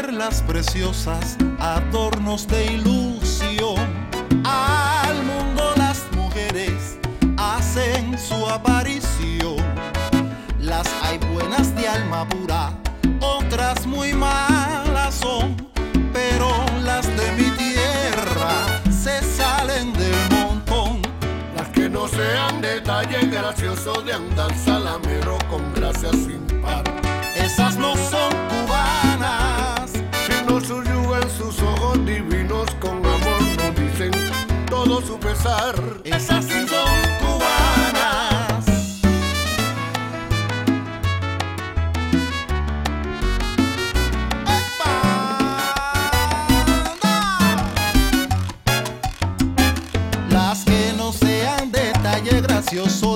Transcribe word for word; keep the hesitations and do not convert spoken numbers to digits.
perlas preciosas, adornos de ilusión. Al mundo las mujeres hacen su aparición. Las hay buenas de alma pura, otras muy malas son, pero las de mi tierra se salen del montón. Las que no sean detalles graciosos de andar salamero con gracia sin par, esas no son cubanas. Si no subyugan sus ojos divinos, con amor no dicen todo su pesar. Esas sí son cubanas. ¡Epa! Las que no sean detalle gracioso